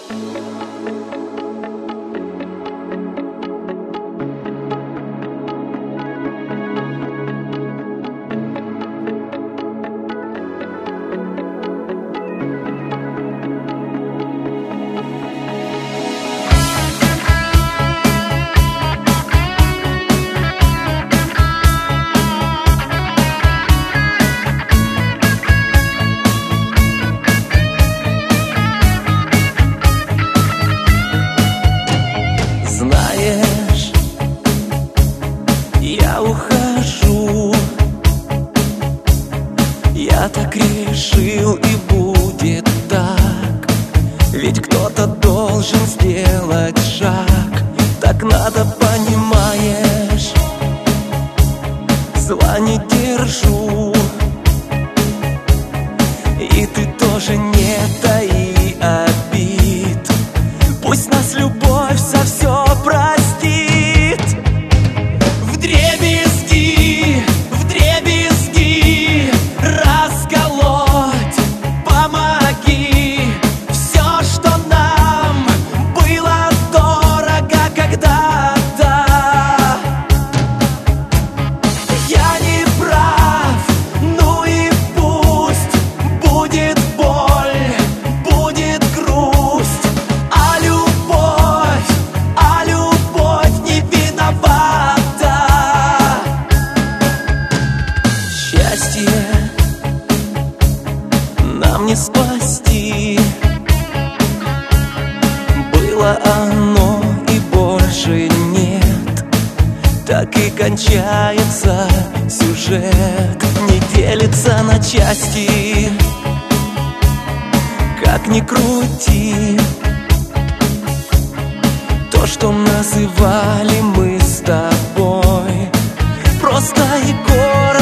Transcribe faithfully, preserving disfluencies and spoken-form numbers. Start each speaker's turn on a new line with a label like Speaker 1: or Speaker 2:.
Speaker 1: Знаешь, я ухожу, я так решил, и будет так. Ведь кто-то должен сделать шаг. Так надо, понимаешь, зла не держу. И ты тоже не таи обид. Пусть нас любовь за все простит. Вдребезги, вдребезги расколоть помоги. Все, что нам было дорого когда-то. Я не прав, ну и пусть. Будет боль, будет грусть, а любовь, а любовь не виновата. Счастье нам не спасти. Было оно и больше нет. Так и кончается сюжет. Не делится на части, как ни крути. То, что называли мы с тобой, просто Егор